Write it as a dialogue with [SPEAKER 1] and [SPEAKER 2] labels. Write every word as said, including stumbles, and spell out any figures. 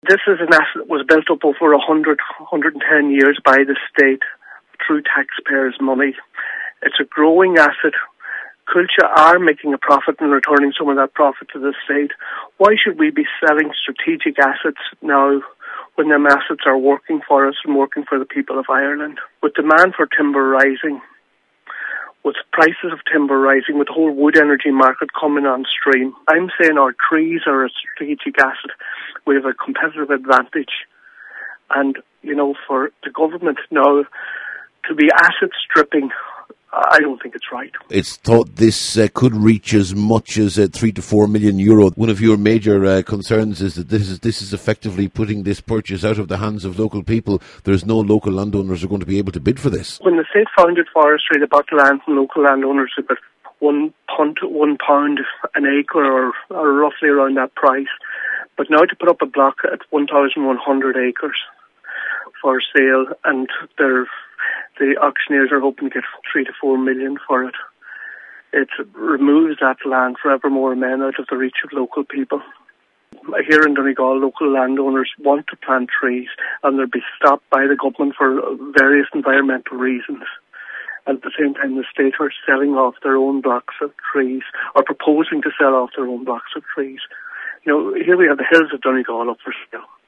[SPEAKER 1] This is an asset that was built up over one hundred, one hundred ten years by the state through taxpayers' money. It's a growing asset. Culture are making a profit and returning some of that profit to the state. Why should we be selling strategic assets now when them assets are working for us and working for the people of Ireland? With demand for timber rising, with prices of timber rising, with the whole wood energy market coming on stream, I'm saying our trees are a strategic asset. We have a competitive advantage. And, you know, for the government now to be asset stripping, I don't think it's right.
[SPEAKER 2] It's thought this uh, could reach as much as uh, three to four million euro. One of your major uh, concerns is that this is this is effectively putting this purchase out of the hands of local people. There's no local landowners who are going to be able to bid for this.
[SPEAKER 1] When the state founded forestry, they bought the land from local landowners at one pound, one pound an acre, or, or roughly around that price. But now to put up a block at one thousand one hundred acres for sale, and they're the auctioneers are hoping to get three to four million for it. It removes that land forevermore men out of the reach of local people. Here in Donegal, local landowners want to plant trees, and they'll be stopped by the government for various environmental reasons. And at the same time, the state are selling off their own blocks of trees, or proposing to sell off their own blocks of trees. You know, here we have the hills of Donegal up for sale.